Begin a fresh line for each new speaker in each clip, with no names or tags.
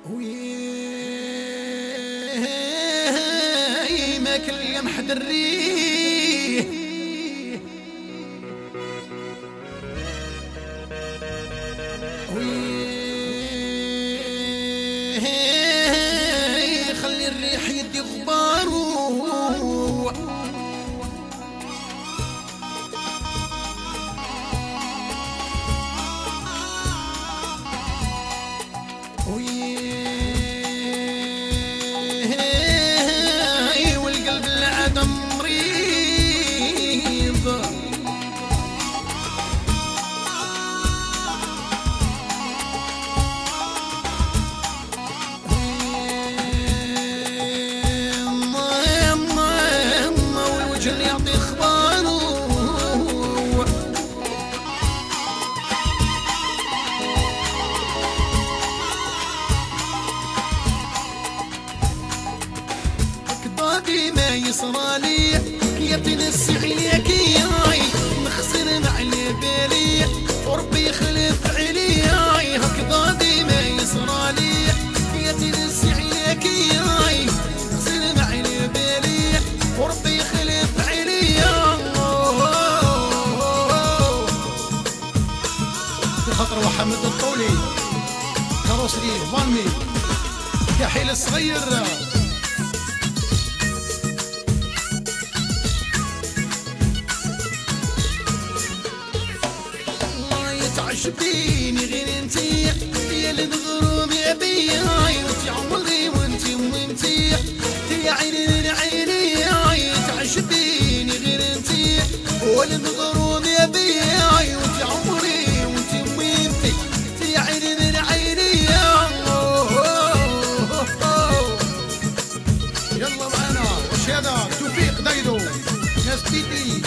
ما كل يوم حد الريح خلي الريح يدي غباره والقلب العدم مريض والوجه اللي يعطي اخباره قضادي ما يصرالي يعطيني السعيك ياي مخسر مع بالي وربي يخلف عليا قضادي ما يصرالي يعطيني السعيك ياي مخسر مع بالي وربي يخلف عليا بخاطر محمد الطولي كاروسري فالمي يا حيل الصغير تعجبيني غير انتي يا اللي تغرب يا بياي وانتي عمري وانتي يا عيني عيني تعجبيني غير انتي واللي تغرب يا بياي وانتي عمري وانتي يا عيني عيني يلا معنا وش هذا توفيق دايدو ناس بيدي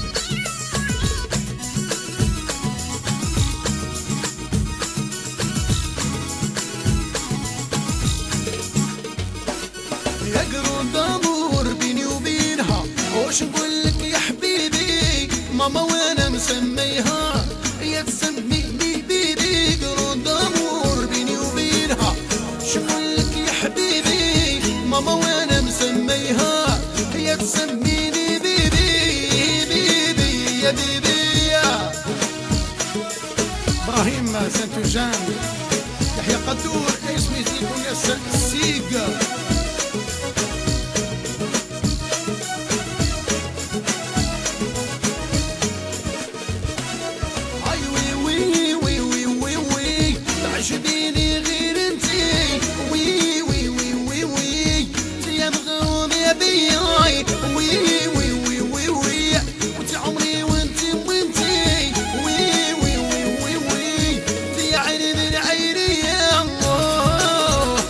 يقرب دابور بيني وبينها وش نقولك يا حبيبي ماما وانا مسميها هي تسميني بيبي يقرب دابور بيني وبينها وش نقولك يا حبيبي ماما وانا مسميها هي تسميني بيبي يا بيبي يا ابراهيم سانتوجان يحيى قدور اسمي زيكون يا السيق تعجبيني غير انتي يا مغروم يا بياي وانتي عمري وانتي يا عيني من عيني يا الله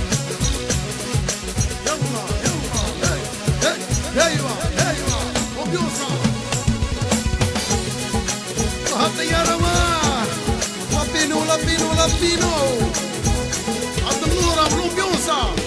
يلا ايوه وبيوصل الطيارة لبينو عبد النور ابو بيوصل